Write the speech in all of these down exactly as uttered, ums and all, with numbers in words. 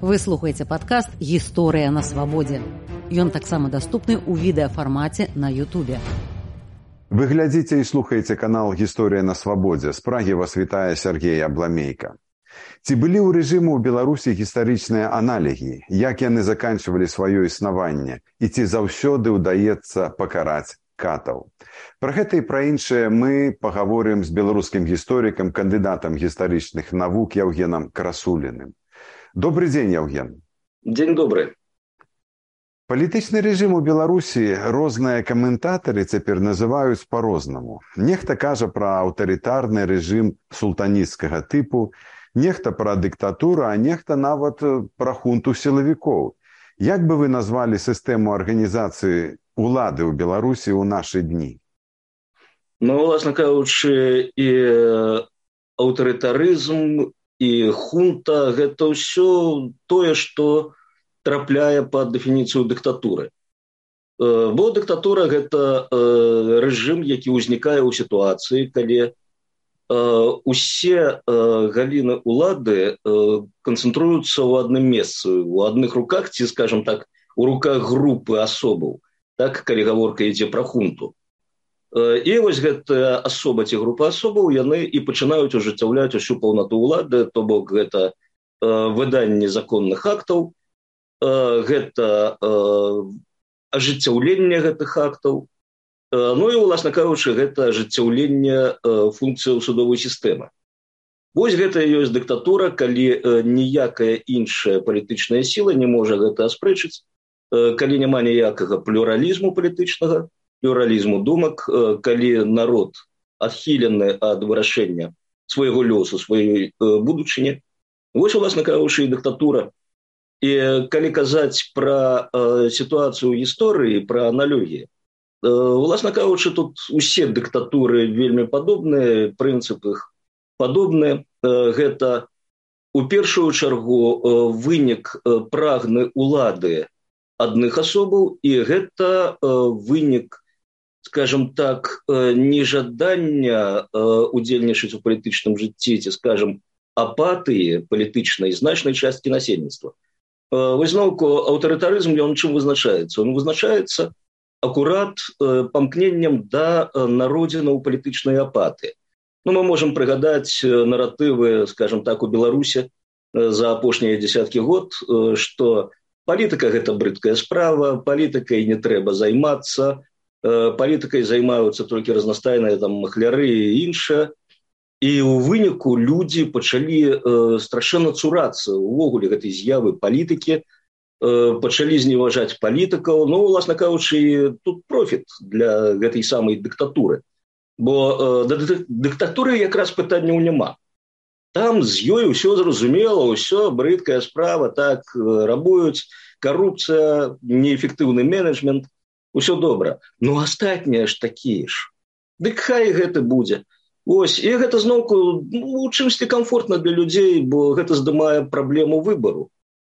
Вы слухаеце падкаст «Гісторыя на свабодзе». Ён таксама даступны ў відэафармаце на Ютубе. Вы глядзіце і слухаеце канал «Гісторыя на свабодзе». З Прагі вас вітае Сергей Абламейка. Ці былі ў рэжыму ў Беларусі гістарычныя аналігі, як яны заканчвалі сваё існаванне і ці заўсёды ўдаецца пакараць катаў? Пра гэта і пра іншае мы пагаворым з беларускім гісторыкам, кандыдатам гістарычных навук Яўгенам Красуліным. Добрый дзень, Яўген. Дзень добры. Палітычны рэжым у Беларусі розныя каментатары цяпер называюць па-рознаму. Нехта кажа пра аўтарытарны рэжым султанісцкага тыпу, нехта пра дыктатуру, а нехта нават пра хунту сілавікоў. Як бы вы назвалі сістэму арганізацыі улады ў Беларусі ў нашы дні? Ну, власна кажучы, і аўтарытарызм, і хунта – гэта ўсё тое, што трапляе пад дэфініцыю дыктатуры. Бо дыктатура – гэта рэжым, які ўзнікае ў сітуацыі, калі усе галіны ўлады канцэнтруюцца ў адным месцы, у адных руках, ці, скажам так, у руках групы асобаў, так, калі гаворка ідзе пра хунту. І вось гэтая асоба ці група асобаў, яны і пачынаюць ажыццяўляць усю паўнату ўлады, то бок гэта выданне законных актаў, гэта ажыццяўленне гэтых актаў, ну і, уласна кажучы, гэта ажыццяўленне функцыяў судовой сістэмы. Вось гэта і ёсць дыктатура, калі ніякая іншая палітычная сіла не можа гэта аспрэчыць, калі няма ніякага плюралізму палітычнага, плюралізму думак, калі народ адхілены ад вырашэння свайго лёсу, сваёй будучыні. Вось, уласна кажучы, і дыктатура. І калі казаць пра сітуацыю ў гісторыі, пра аналогіі, уласна кажучы, тут усе дыктатуры вельмі падобныя, прынцып іх падобны. Гэта, у першую чаргу, вынік прагны ўлады адных асобаў, і гэта вынік, скажем так, нежадання удзельнічаць у палітычным жыцці, ці, скажем, апатыі палітычнай значнай часткі насельніцтва. Вось зноўку аўтарытарызм, ён чым вызначаецца? Он вызначаецца акурат памкненнем да народзінаў палітычнай апатыі. Ну, мы можам прыгадаць наратывы, скажем так, у Беларусі за апошнія дзесяткі год, што палітыка – гэта брыдкая справа, палітыкай не трэба займацца, палітыкай займаюцца толькі разнастайныя там махляры і іншае. І ў выніку людзі пачалі страшэнна цурацца увогуле гэтай з'явы палітыкі, пачалі зневажаць палітыкаў. Ну, уласна кажучы, тут профіт для гэтай самай дыктатуры. Бо да дыктатуры якраз пытанняў няма. Там з ёй усё зразумела, усё брыдкая справа, так рабуюць, карупцыя, неэфектыўны менеджмент, усё добра. Ну, астатнія ж такія ж. Дык хай гэта будзе. Ось, і гэта зноўку, ну, у чымсьці камфортна для людзей, бо гэта здымае праблему выбару.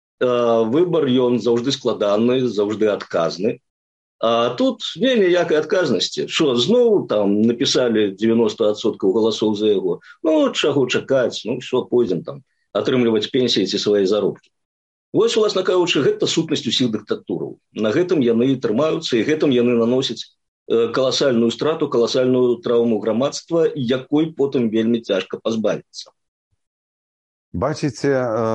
Выбар, ён заўжды складаны, заўжды адказны. А тут не ніякай адказнасці. Што, зноў там напісалі дзевяноста адсоткаў галасоў за яго. Ну, чаго чакаць, ну, що, пойдзем там атрымліваць пенсіі ці свае заробкі. Вось, уласна кажучы, гэта сутнасць усіх дыктатураў. На гэтым яны трымаюцца, і гэтым яны наносяць каласальную страту, каласальную траўму грамадства, якой потым вельмі цяжка пазбавіцца. Бачыце,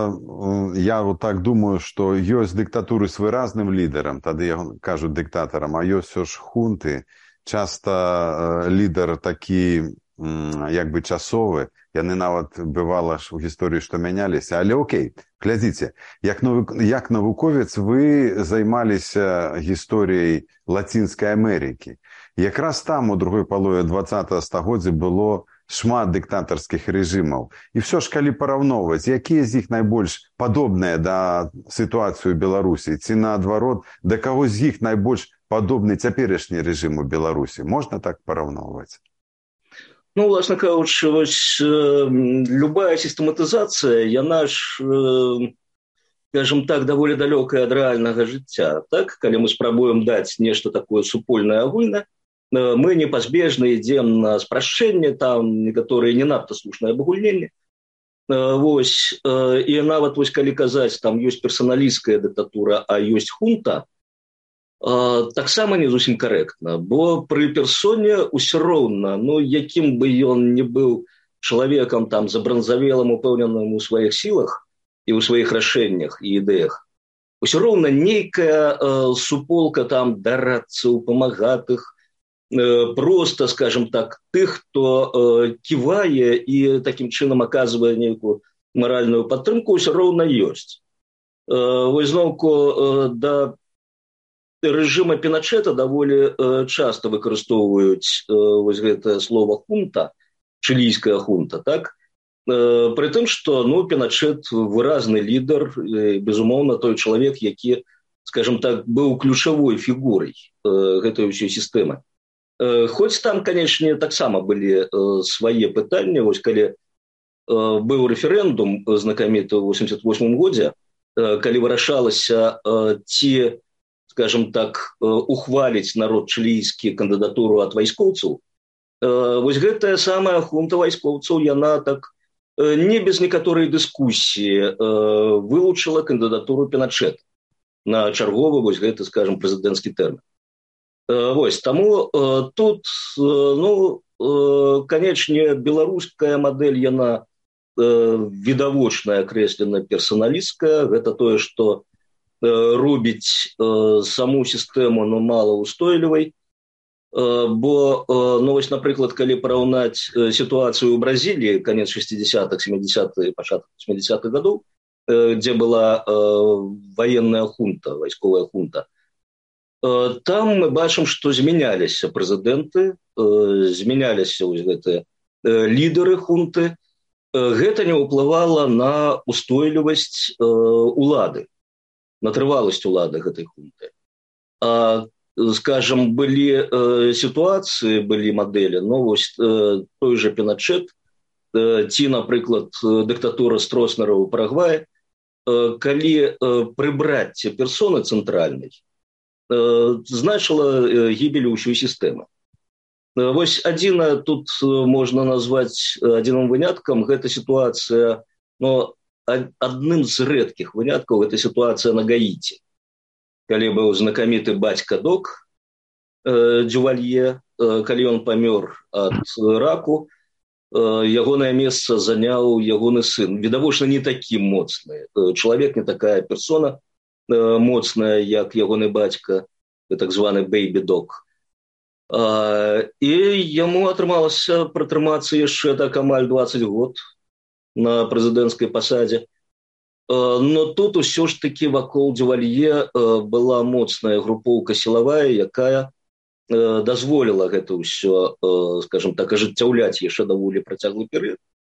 я вот так думаю, што ёсць дыктатуры з выразным лідарам, тады кажуць дыктатарам, а ёсць ўсё ж хунты. Часта лідар такі, як бы часовы, яны нават бывала ж у гісторыі, што мяняліся. Але окей, глядзіце, як, як навуковец вы займаліся гісторыяй Лацінскай Амерыкі. Якраз там у другой палове дваццатага стагоддзя было шмат дыктатарскіх рэжымаў. І ўсё ж, калі параўноўваць, якія з іх найбольш падобныя да сітуацыі ў Беларусі, ці наадварот, да каго з іх найбольш падобны цяперашні рэжым у Беларусі? Можна так параўноўваць? Ну, власна кажучы, вось любая сістэматызацыя, яна ж, скажем так, даволі далёкая ад рэальнага жыцця. Так, калі мы спрабуем даць нешта такое супольнае агульнае, мы непазбежна ідзем на спрашчэнне, там некаторыя не надта слушныя абагульненні. Вось, і нават вось калі казаць, там ёсць персаналісцкая дыктатура, а ёсць хунта, таксама не зусім карэктна, бо пры персоне ўсё роўна, ну, якім бы ён не быў чалавекам там забранзавелым, упэўненым у сваіх сілах і ў сваіх рашэннях і ідэях, усё роўна нейкая э, суполка там дарадцаў, памагатых, э, просто, скажем так, тых, хто э, ківае і такім чынам аказвае нейкую маральную падтрымку, усё роўна ёсць. Э, вось зноўку э, да рэжыма Піначэта даволі э, часта выкарыстоўваюць э, вось гэтае слово хунта, чылійская хунта, так? При тым, што ну, Піначэт выразны лідар, безумоўна, той чалавек, які, скажем так, быў ключавой фігурай гэтай ўсёй сістэмы. Хоць там, канечне, таксама былі свае пытанні, вось калі быў рэферэндум знакаміты ў восемьдесят восьмым годзе, калі вырашалася ці, скажем так, ухваліць народ чылійскі кандыдатуру ад вайскоўцаў, вось гэтая самая хунта вайскоўцаў, яна так не без некаторай дыскусіі вылучыла кандыдатуру Піначэта на чарговы, вось гэты, скажем, прэзідэнцкі тэрмін. Вось, таму тут, ну, канечне, беларуская мадэль, яна відавочная, акрэслена персаналісцкая, гэта тое, што робіць саму сістэму, ну, малаўстойлівай, бо, ну, вось, напрыклад, калі параўнаць сітуацыю ў Бразіліі, канец шэсцідзесятых, сямідзесятых, пачатак восьмідзесятых гадоў, дзе была ваенная хунта, вайсковая хунта, там мы бачым, што змяняліся прэзідэнты, змяняліся вось гэтыя лідары хунты. Гэта не ўплывала на устойлівасць улады, на трываласць улады гэтай хунты. А скажем, былі э, сітуацыі, былі мадэлі, ну, вось э, той же Піначэт, э, ці, напрыклад, дыктатура Строснера ў Парагваі, э, калі э, прыбраць ці персоны цэнтральнай, э, значыла э, гібель ўсёй сістэмы. Э, вось адзіна тут э, можна назваць адзіным выняткам, гэта сітуацыя, ну, адным з рэдкіх выняткаў, гэта сітуацыя на Гаіці. Калі быў знакаміты бацька Док э, Дювалье, э, калі ён памёр ад раку, э, ягонае месца заняў ягоны сын. Відавочна, не такі моцны. Э, чалавек, не такая персона э, моцная, як ягоны бацька, так званы Бэйбі Док. Э, і яму атрымалася пратрымацца яшчэ так амаль дваццаць год на прэзідэнцкай пасадзе. Но тут усё ж таки вакол Дювалье была моцная групоўка сілавая, якая дазволіла гэта ўсё, скажем так, ажыццяўляць яшчэ даволі працяглы перыяд.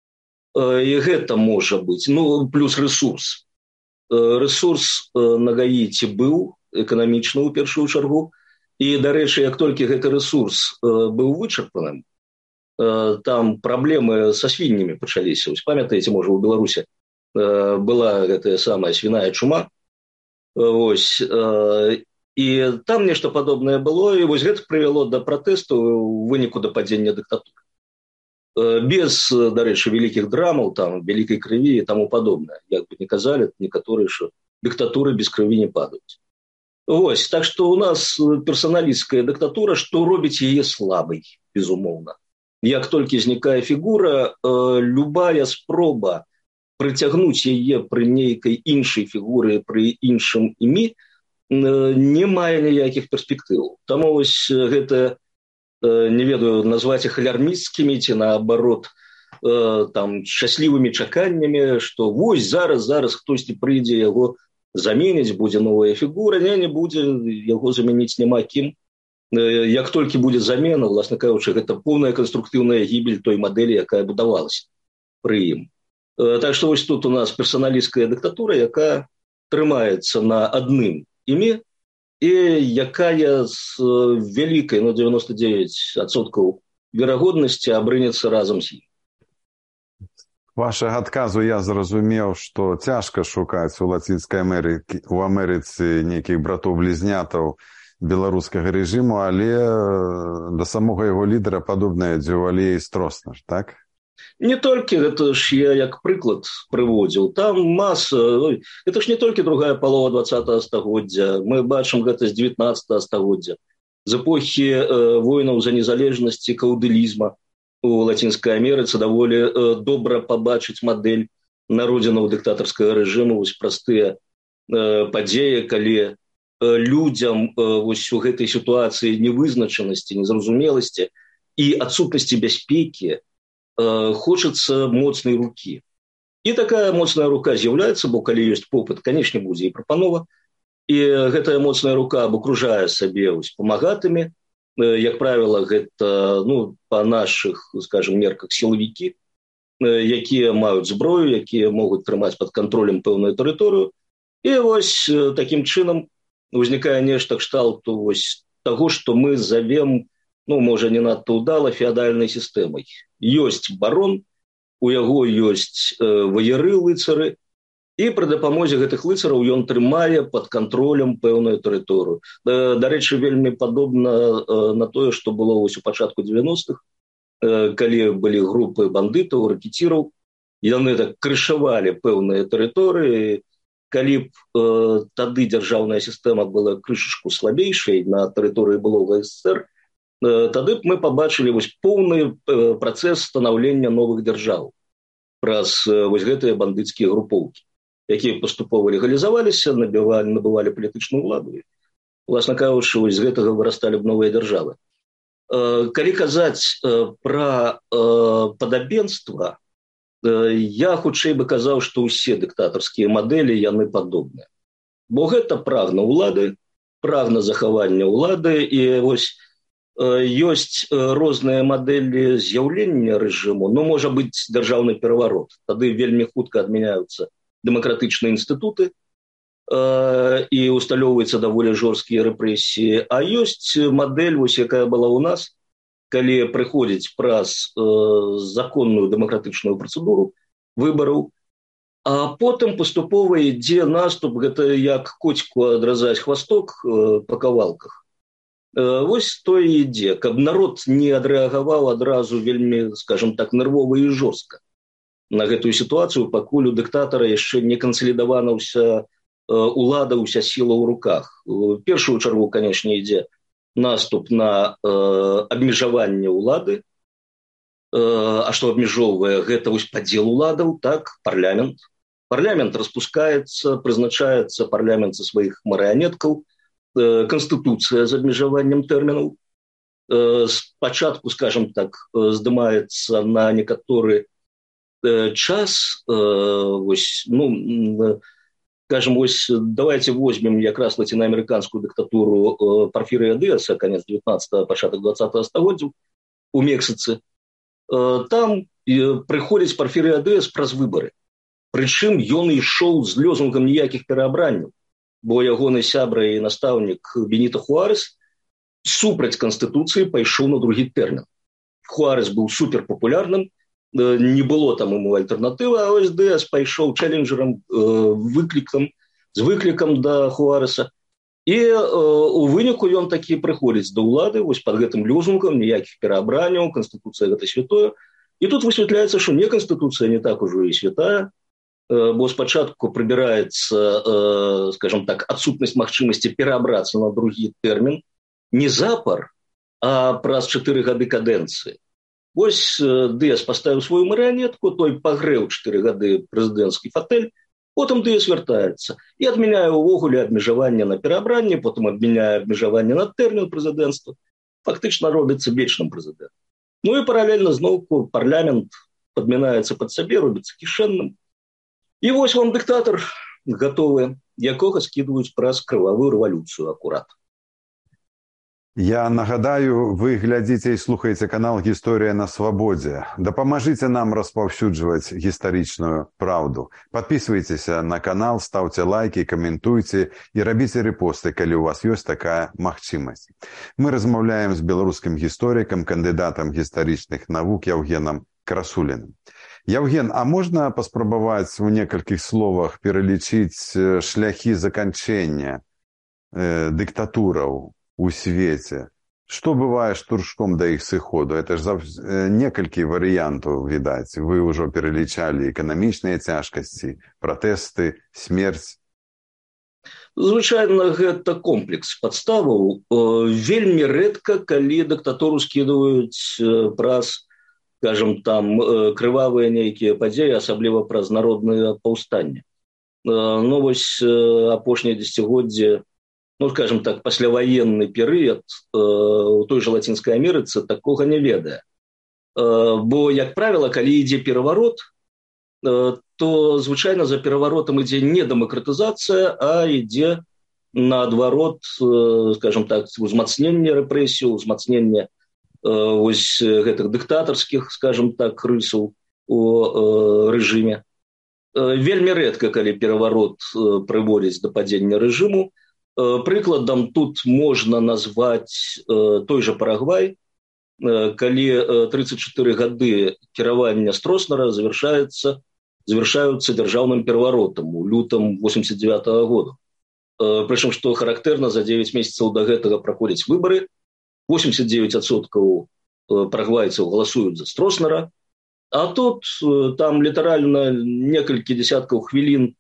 І гэта можа быць, ну, плюс рэсурс. Рэсурс на Гаіці быў эканамічны ў першую чаргу, і, дарэчы, як толькі гэты рэсурс быў вычарпаным, там праблемы са свіннямі пачаліся. Вось памятаеце, можа, у Беларусі была гэтая самая свіная чума, вось, і там нешта падобнае было, і вось гэта прывяло да пратэсту ў выніку да падзення дыктатуры. Без, дарэчы, вялікіх драмаў, там, вялікай крыві і таму падобнае. Як бы не казалі некаторыя, што дыктатуры без крыві не падаюць. Вось, так што ў нас персаналісцкая дыктатура, што робіць яе слабай, безумоўна. Як толькі знікае фігура, любая спроба прыцягнуць яе пры нейкай іншай фігуры, пры іншым імі, не мае ніякіх перспектыў. Таму вось гэта, не ведаю, назваць іх алярмісцкімі ці, наабарот, там, шчаслівымі чаканнямі, што вось зараз, зараз хтосьці прыйдзе яго заменіць, будзе новая фігура, не, не будзе, яго замяніць няма кім. Як толькі будзе замена, власна кажучы, гэта поўная канструктыўная гібель той мадэлі, якая будавалася пры ім. Так што вось тут у нас персаналісцкая дыктатура, якая трымаецца на адным імі і якая з вялікай, ну, девяносто девять адсоткаў верагоднасці абрынецца разам з ім. Вашага адказу я зразумеў, што цяжка шукаць у Лацінскай Амерыцы, у Амерыцы нейкіх братоў-блізнятаў беларускага рэжыму, але да самога яго лідара падобныя Дювалье і Строснер, так? Не толькі, гэта ж я як прыклад прыводзіў. Там маса, это ж не толькі другая палова двадцатага стагоддзя. Мы бачым гэта з дзевятнаццатага стагоддзя. З эпохі э, войнаў за незалежнасць і каўдылізма у Лацінскай Амерыцы даволі э, добра пабачыць мадэль народзінаў дыктатарскага рэжыму, вось простыя э, падзеі, калі э, людзям э, вось у гэтай сітуацыі невызначанасці, незразумеласці і адсутнасці бяспекі хочется моцнай рукі. І такая моцная рука з'яўляецца, бо калі ёсць попыт, канечне, будзе і прапанова. І гэтая моцная рука абакружае сабе памагатымі. Як правіла, гэта, ну, па нашых, скажем, мерках сілавікі, якія маюць зброю, якія могуць трымаць пад кантролем пэўную тэрыторыю. І вось такім чынам узнікае нешта кшталту вось таго, што мы завем, ну, можа, не надта ўдала, феадальнай сістэмай. Ёсць барон, у яго ёсць э, ваяры, лыцары, і пры дапамозе гэтых лыцараў ён трымае пад кантролем пэўную тэрыторыю. Э, дарэчы, вельмі падобна э, на тое, што было вось у пачатку дзевяностых, э, калі былі групы бандытаў, рэкетіраў, яны так крышавалі пэўныя тэрыторыі. Калі б э, тады дзяржаўная сістэма была крышачку слабейшай на тэрыторыі былога СССР, тады б мы пабачылі вось поўны працэс станаўлення новых дзяржаў праз вось гэтыя бандыцкія групоўкі, якія паступова легалізаваліся, набывалі, набывалі палітычную ўладу. Уласна кажучы, вось з гэтага вырасталі б новыя дзяржавы. Калі казаць пра падабенства, я хутчэй бы казаў, што ўсе дыктатарскія мадэлі яны падобныя. Бо гэта прагна ўлады, прагна захавання ўлады, і вось ёсць розныя мадэлі з'яўлення рэжыму, но можа быць дзяржаўны пераварот. Тады вельмі хутка адмяняюцца дэмакратычныя інстытуты э, і усталёўваюцца даволі жорсткія рэпрэсіі. А ёсць мадэль, вось, якая была ў нас, калі прыходзіць праз э, законную дэмакратычную працэдуру выбараў, а потым паступова ідзе наступ, гэта як коцьку адразаць хвасток э, па кавалках. Вось то і ідзе, каб народ не адрэагаваў адразу вельмі, скажем так, нервова і жорстка на гэтую сітуацыю, пакуль у дыктатара яшчэ не кансалідавана ўся улада, ўся сіла ў руках. В першую чаргу, канешне, ідзе наступ на э, абмежаванне ўлады. Э, а што абмежоўвае? Гэта вось падзел уладаў, так, парламент. Парламент распускаецца, прызначаецца парламент са сваіх марыянеткаў, Конституцыя з абмежаваннем тэрмінаў. Спачатку, скажем так, здымаецца на некаторы час. Вось, ну, скажем, вось, давайте возьмем якраз лацінаамерыканскую дыктатуру Парфірыя Дыаса, канец дзевятнаццатага, пачатак двадцатага стагоддзяў у Мексіцы. Там прыходзіць Парфірыя Дыас праз выбары. Прычым ён ішоў з лёзунгам ніякіх пераабранняў, бо ягоны сябра і настаўнік Беніто Хуарес супраць Канстытуцыі пайшоў на другі тэрмін. Хуарес быў суперпапулярным, не было там ему альтэрнатывы, а ось Дыас пайшоў чэлленджерам, выклікам, з выклікам да Хуареса. І у выніку ён такі прыходзіць да ўлады, вось пад гэтым лёзунгам, ніякіх пераабранняў, Канстытуцыя гэта святое. І тут высвятляецца, што не Канстытуцыя не так ужо і святая, бо спачатку прыбіраецца, скажем так, адсутнасць магчымасці пераабрацца на другі тэрмін не запар, а праз чатыры гады кадэнцыі. Вось Дыас паставіў сваю марыянетку, той пагрэў чатыры гады прэзідэнцкі фатэль, потым Дыас вяртаецца і адмяняе ўвогуле абмежаванне на пераабранне, потым адмяняе абмежаванне на тэрмін прэзідэнцтва. Фактычна робіцца вечным прэзідэнтам. Ну і паралельна зноўку парламент падмянаецца пад сабе, робіцца кішэнным. І вось вам дыктатар гатовы, якога скідваюць праз крывавую рэвалюцыю акурат. Я нагадаю, вы глядзіце і слухаеце канал «Гісторыя на свабодзе». Дапамажыце нам распаўсюджваць гістарычную праўду. Падпісвайцеся на канал, стаўце лайкі, каментуйце і рабіце рэпосты, калі ў вас ёсць такая магчымасць. Мы размаўляем з беларускім гісторыкам, кандыдатам гістарычных навук Яўгенам Красуліным. Яўген, а можна паспрабаваць у некалькіх словах пералічыць шляхі заканчэння э, дыктатураў у свеце? Што бывае штуршком да іх сыходу? Это ж некалькі варыянтаў, відаць. Вы ўжо пералічалі эканамічныя цяжкасці, пратэсты, смерць. Звычайна, гэта комплекс падставаў. Вельмі рэдка, калі дыктатуру скідваюць праз, скажем, там, крывавыя нейкія падзеі, асабліва праз народныя паўстанні. Ну, вось апошнія дзесяцігоддзі, ну, скажем так, пасляваенны перыяд у той жа Лацінскай Амерыцы такога не ведае. Бо, як правіла, калі ідзе пераварот, то, звычайна, за пераваротам ідзе не дэмакратызацыя, а ідзе, наадварот, скажем так, узмацненне рэпрэсій, узмацненне вось гэтых дыктатарскіх, скажем так, рысаў у рэжыме. Вельмі рэдка, калі пераварот прыводзіць да падзення рэжыму. Прыкладам тут можна назваць той жа Парагвай, калі тридцать чатыры гады кіравання Строснера завяршаецца завяршаюцца дзяржаўным пераваротам у лютым восемьдесят девятого года. Прычым, што характэрна, за девять месяцаў да гэтага праходзяць выбары, восемьдесят девять адсоткаў парагвайцаў галасуюць за Строснера, а тут там літаральна некалькі дзесяткаў хвілін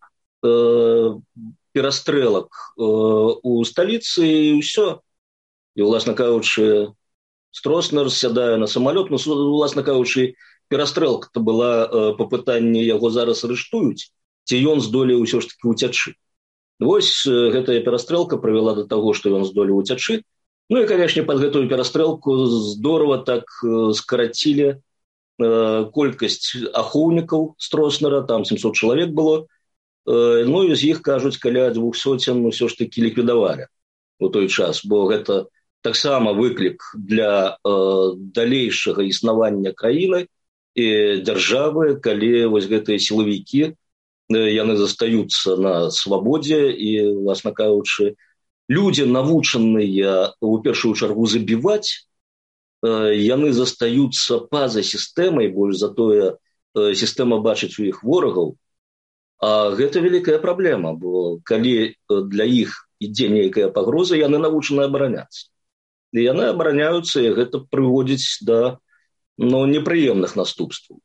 перастрэлак у сталіцы і ўсё. І, уласна кажучы, Строснер сядае на самалёт, ну, уласна кажучы, перастрэлка-то была па пытанні яго зараз арыштуюць, ці ён здолеў усё ж таки уцячы. Вось гэтая перастрэлка прывяла да таго, што ён здолеў уцячы. Ну і, канешне, пад гэтую перастрэлку здорава так скарацілі колькасць ахоўнікаў Строснера, там семьсот чалавек было, ну і з іх, кажуць, каля двух сотен усё ж таки ліквідавалі у той час, бо гэта таксама выклік для далейшага існавання краіны і дзяржавы, калі вось гэтыя сілавікі, яны застаюцца на свабодзе і, власна кажучы, людзі, навучаныя у першую чаргу забіваць, яны застаюцца па-за сістэмай, больш за тое сістэма бачыць у іх ворагаў. А гэта вялікая праблема, бо калі для іх ідзе нейкая пагроза, яны навучаны абараняцца. І яны абараняюцца, і гэта прыводзіць да, ну, непрыемных наступстваў.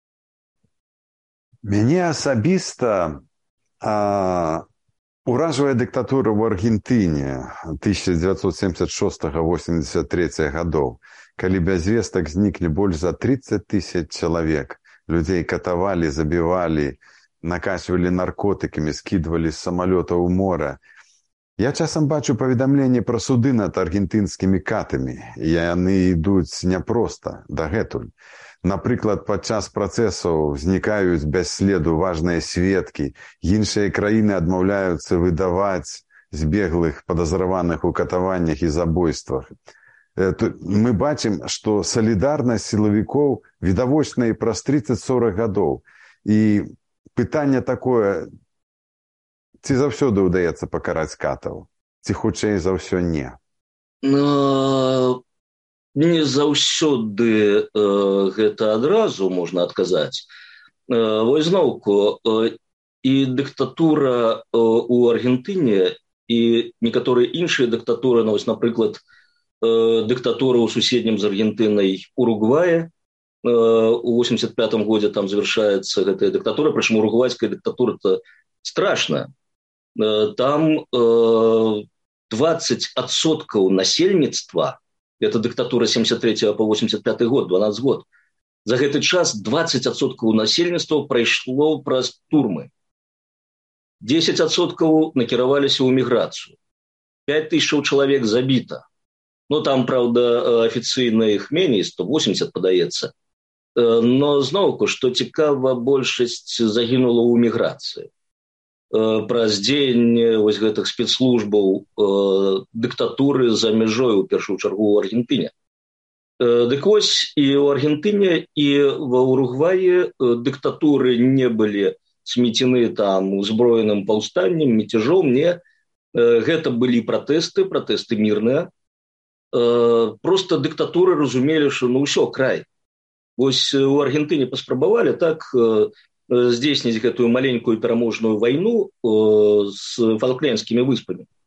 Мяне асабіста а, уражвае дыктатура ў Аргентыне тысяча девятьсот семьдесят шестого — восемьдесят третьего гадоў, калі без вестак зніклі больш за тридцать тысяч чалавек. Людзей катавалі, забівалі, накачвалі наркотыкамі, скідвалі з самалёта ў мора. Я часам бачу паведамленні пра суды над аргентынскімі катамі. Яны ідуць няпроста, дагэтуль. Напрыклад, падчас працэсаў знікаюць без следу важныя сведкі, іншыя краіны адмаўляюцца выдаваць збеглых падазраваных у катаваннях і забойствах. Мы бачым, што салідарнасць сілавікоў відавочна і праз тридцать сорок гадоў. І пытанне такое, ці заўсёды ўдаецца пакараць катаў, ці хутчэй за ўсё не? Не заўсёды э, гэта адразу можна адказаць. Э, вось зноўку, э, і дыктатура э, у Аргентыне, і некаторыя іншыя дыктатуры, ну, вось, напрыклад, э, дыктатура ў суседнім з Аргентынай Уругвае, э, у восемьдесят пятом годзе там завяршаецца гэтая дыктатура, прычым уругвайская дыктатура-то страшная. Там двадцать адсоткаў насельніцтва, это дыктатура семьдесят третьего по восемьдесят пятый год, дванадцать год, за гэты час двадцать адсоткаў насельніцтва прайшло праз турмы. десять адсоткаў накіраваліся ў эміграцыю. пять тысяч чалавек забіта. Ну, там, правда, афіцыйна іх меней, сто восемьдесят падаецца. Но, зноўку, што цікава, большасць загінула ў эміграцыі. Праз дзеянне вось гэтых спецслужбаў э, дыктатуры за мяжой, у першую чаргу, ў Аргентыне. Э, дык вось, і ў Аргентыне, і ва Уругваі э, дыктатуры не былі смецены там узброеным паўстаннем, мятежом, не. Э, гэта былі пратэсты, пратэсты мірныя. Э, просто дыктатуры разумелі, што ну ўсё, край. Вось у Аргентыне паспрабавалі так э, здзейсніць гэтую маленькую пераможную вайну э, з фалклендскімі выспамі.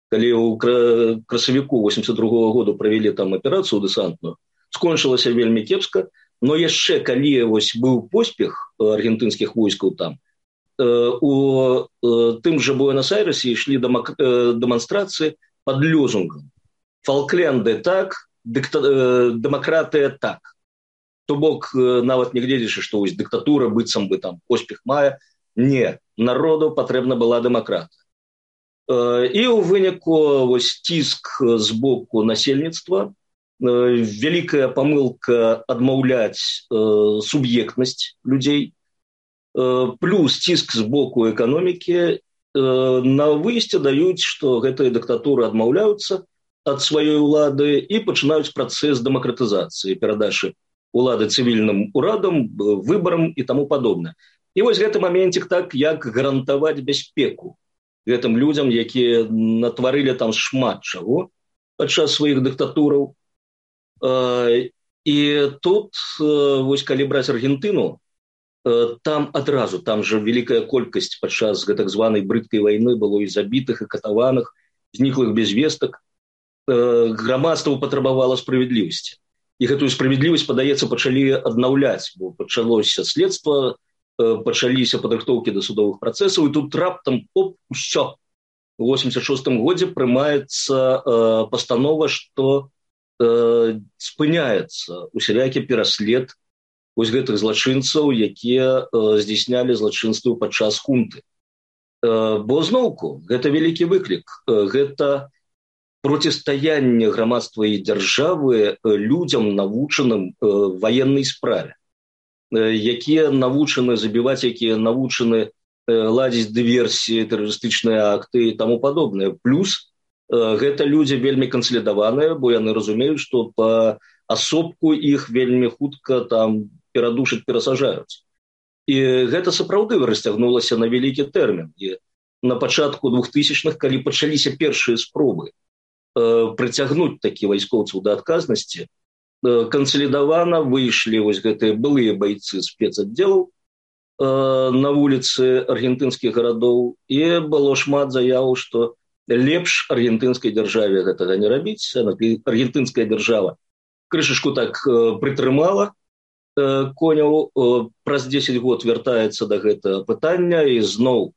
калі ў красавіку восемьдесят другого года правялі там аперацыю дэсантную, скончылася вельмі кепска, но яшчэ калі вось быў поспех аргентынскіх войскаў там, у тым жа Буэнос-Айресе ішлі дэманстрацыі пад лозунгам «Фолкленды так, дэмакратыя так». То бок нават не гледзячы, што вось дыктатура быццам бы там поспех мае, не, народу патрэбна была дэмакратыя. І ў выніку вось ціск з боку насельніцтва, вялікая памылка адмаўляць суб'ектнасць людзей, плюс ціск з боку эканомікі, на выйсце даюць, што гэтыя дыктатуры адмаўляюцца ад сваёй улады і пачынаюць працэс дэмакратызацыі, перадачы улады цывільным урадам, выбарам і таму падобнае. І вось гэты моментик так, як гарантаваць бяспеку гэтым людзям, якія натварылі там шмат чаго падчас сваіх дыктатураў. І тут, вось калі браць Аргентыну, там адразу, там жа вялікая колькасць падчас гэтак званай брыдкай вайны было і забітых, і катаваных, зніклых без вестак. Грамадства патрабавала справядлівасці. І гэтую справядлівасць, падаецца, пачалі аднаўляць, бо пачалося следства, пачаліся падрыхтоўкі да судовых працэсаў, і тут раптам, оп, усё. У восемьдесят шостым годзе прымаецца пастанова, што спыняецца усялякі пераслед вось гэтых злачынцаў, якія здзяйснялі злачынствы падчас хунты. Бо зноўку, гэта вялікі выклік, гэта процістаянне грамадства і дзяржавы людзям, навучаным ваеннай справе, якія навучаны забіваць, якія навучаны ладзіць дыверсіі, тэрарыстычныя акты і таму падобнае. Плюс гэта людзі вельмі кансалідаваныя, бо яны разумеюць, што па асобку іх вельмі хутка там перадушаць, перасажаюць. І гэта сапраўды расцягнулася на вялікі тэрмін. І на пачатку двухтысячных, калі пачаліся першыя спробы прыцягнуць такі вайскоўцаў да адказнасці, кансалідавана выйшлі вось гэтыя былыя байцы спецаддзелаў на вуліцы аргентынскіх гарадоў, і было шмат заяў, што лепш аргентынскай дзяржаве гэтага не рабіць. Аргентынская дзяржава крышачку так прытрымала коняў, праз дзесяць год вяртаецца да гэтага пытання, і зноў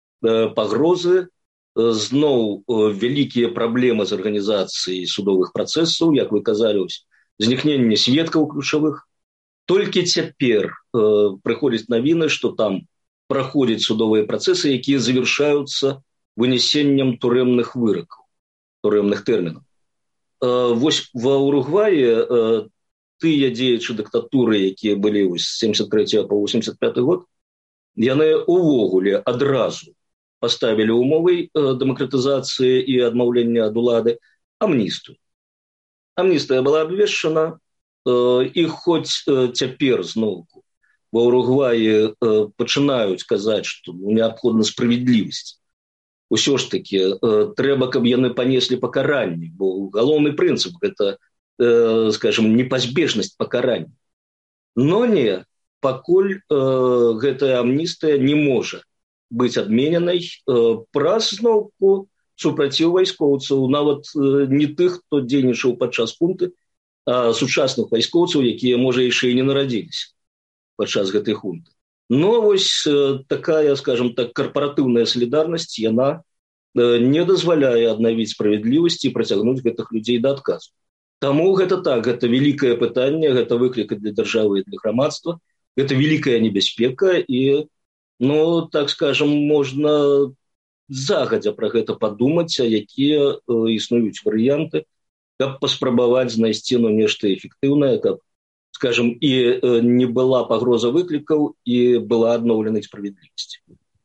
пагрозы, зноў вялікія праблемы з арганізацыяй судовых працэсаў, як вы казалі, знікненне сведкаў ключавых. Толькі цяпер э, прыходзяць навіны, што там праходзяць судовыя працэсы, якія завяршаюцца вынесеннем турэмных выракаў, турэмных тэрмінаў. Э, вось ва Уругваі э, тыя дзеячы дыктатуры, якія былі з семьдесят третьего по восемьдесят пятый год, яны увогуле адразу паставілі умовай э, дэмакратызацыі і адмаўлення ад улады амністыю. Амністыя была абвешчана, э, і хоць э, цяпер зноўку ва Уругваі э, пачынаюць казаць, што ну, неабходна справядлівасць. Усё ж такі э, трэба, каб яны панеслі пакаранне, бо галоўны прынцып гэта, э, скажем, непазбежнасць пакарання. Но не, пакуль э, гэтая амністыя не можа быць адмененай э, праз зноўку супраціў вайскоўцаў, нават э, не тых, хто дзейнічаў падчас хунты, а сучасных вайскоўцаў, якія, можа, яшчэ і не нарадзіліся падчас гэтай хунты. Но вось э, такая, скажем так, карпаратыўная салідарнасць, яна э, не дазваляе аднавіць справядлівасць і працягнуць гэтых людзей да адказу. Таму гэта так, гэта вялікае пытанне, гэта выклік для дзяржавы і для грамадства, гэта вялікая небяспека, і, ну, так скажем, можна загадзя пра гэта падумаць, а якія э, існуюць варыянты, каб паспрабаваць знайсці ну, нешта эфектыўнае, каб, скажем, і э, не была пагроза выклікаў, і была адноўлена справядлівасць.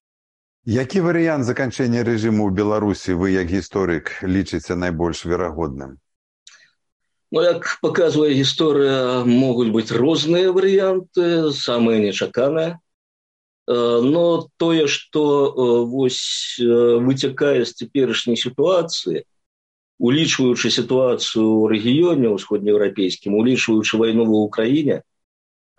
Які варыянт заканчэння рэжыму ў Беларусі вы, як гісторык, лічыце найбольш верагодным? Ну, як паказвае гісторыя, могуць быць розныя варыянты, самыя нечаканыя. Но тое, што вось выцякае з цяперашняй сітуацыі, улічваючы сітуацыю ў рэгіёне ўсходнееўрапейскім, улічваючы вайну ва ўкраіне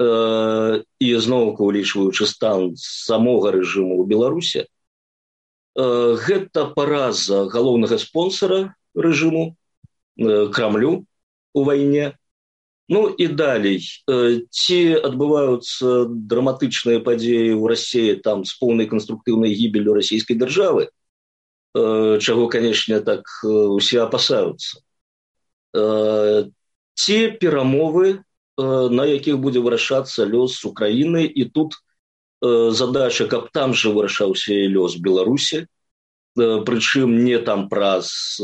і зноўку улічваючы стан самога рэжыму ў Беларусі, Гэта параза галоўнага спонсара рэжыму, Крамлю у вайне. Ну і далей, ці адбываюцца драматычныя падзеі ў Расіі там з поўнай канструктыўнай гібеллю расійскай дзяржавы, чаго, канешне, так усе апасаюцца. Ці перамовы, на якіх будзе вырашацца лёс Украіны, і тут задача, каб там жа вырашаўся і лёс Беларусі, прычым не там праз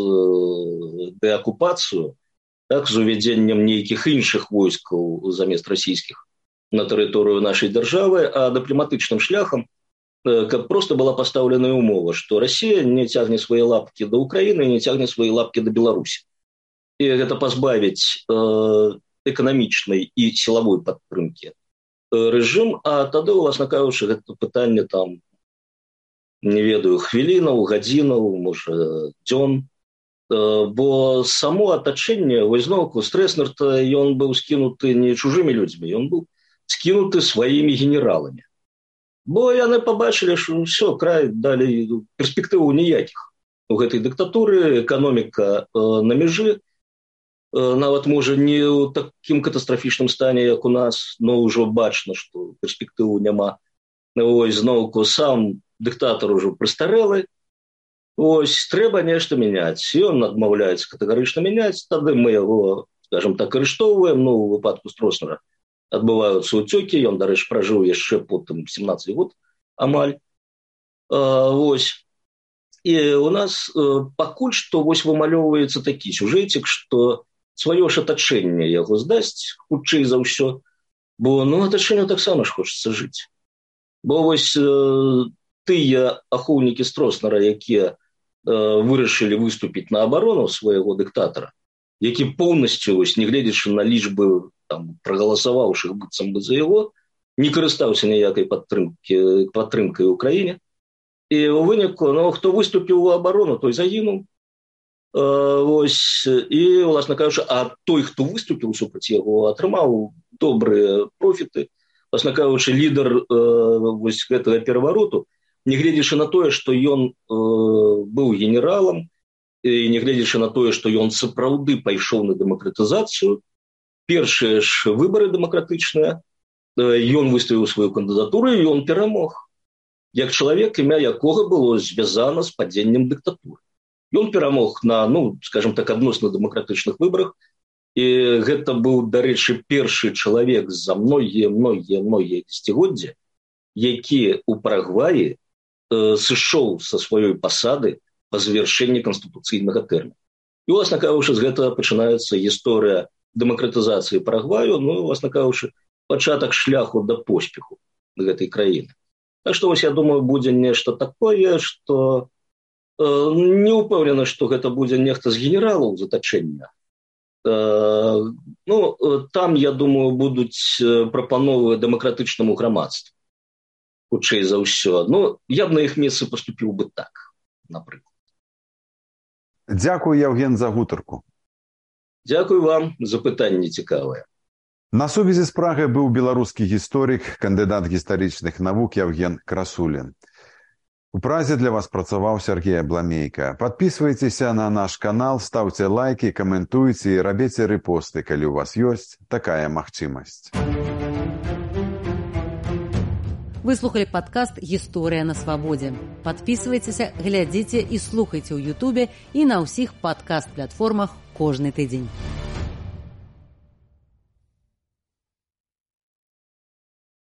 дэакупацыю, так, з увядзеннем нейкіх іншых войскаў замест расійскіх на тэрыторыю нашай дзяржавы, а дыпламатычным шляхам, каб проста была пастаўленая ўмова, што Расія не цягне свае лапкі да Украіны, не цягне свае лапкі да Беларусі. І гэта пазбавіць эканамічнай і сілавой падтрымкі рэжым, а тады, уласна кажучы, гэта пытанне там, не ведаю, хвілінаў, гадзінаў, можа, дзён. Бо само атачэнне, вось зноўку, Стрэснер-то ён быў скінуты не чужымі людзьмі, ён быў скінуты сваімі генераламі. Бо яны пабачылі, што ўсё, край, далі перспектываў ніякіх. У гэтай дыктатуры эканоміка на мяжы, нават, можа, не ў такім катастрафічным стане, як у нас, но ўжо бачна, што перспектыву няма. Вось зноўку, сам дыктатар ужо прыстарэлы, ось, трэба нешта мяняць. Ён адмаўляецца катэгарычна мяняць, тады мы яго, скажем так, арыштоўваем. Ну, у выпадку Стрэснера адбываюцца ўцёкі, ён, дарэчы, пражыў яшчэ потым семнаццаць год амаль. А, ось. І у нас э, пакуль што вось вымалёўваецца такі сюжэцік, што сваё ж атачэнне яго здасць, хутчэй за ўсё, бо, ну, атачэнню таксама ж хочацца жыць. Бо вось э, тыя ахоўнікі Стрэснера, якія вырашылі выступіць на абарону свайго дыктатара, які поўнасцю, вось, не гледзячы на лічбы там прагаласаваўшых быццам бы за яго, не карыстаўся ніякай падтрымкі, падтрымкай у краіне. І ў выніку, ну, хто выступіў у абарону, той загінуў. Вось, і, уласна кажучы, а той, хто выступіў супраць яго, атрымаў добрыя профіты. Уласна кажучы, лідар вось гэтага перавароту, нягледзячы на тое, што ён э, быў генералам, і нягледзячы на тое, што ён сапраўды пайшоў на дэмакратызацыю, першыя ж выбары дэмакратычныя, э, ён выставіў сваю кандыдатуру, і ён перамог. Як чалавек, імя якога было звязана з падзеннем дыктатуры. Ён перамог на, ну, скажем так, адносна дэмакратычных выбарах, і гэта быў, дарэчы, першы чалавек за многія, многія, многія дзесяцігоддзі, які ў Парагваі сышоў са сваёй пасады па завяршэнні канстытуцыйнага тэрміну. І, уласна кажучы, з гэтага пачынаецца гісторыя дэмакратызацыі Парагваю, ну, уласна кажучы, пачатак шляху да поспеху гэтай краіны. Так што, вось, я думаю, будзе нешта такое, што э, не ўпэўнены, што гэта будзе нехта з генералаў з атачэння. Э, ну, там, я думаю, будуць прапановы дэмакратычнаму грамадству. Хутчэй за ўсё. Ну, я б на іх месцы паступіў бы так, напрыклад. Дзякую, Яўген, за гутарку. Дзякую вам за пытанне цікавае. На сувязі з Прагай быў беларускі гісторык, кандыдат гістарычных навук Яўген Красулін. У Празе для вас працаваў Сергей Абламейка. Падпісвайцеся на наш канал, стаўце лайкі, каментуйце і рабіце рэпосты, калі ў вас ёсць такая магчымасць. Вы слухали падкаст «Гісторыя на свабодзе». Падпісвайцеся, глядзіце і слухайце ў Ютубе і на ўсіх падкаст-платформах кожны тыдзень.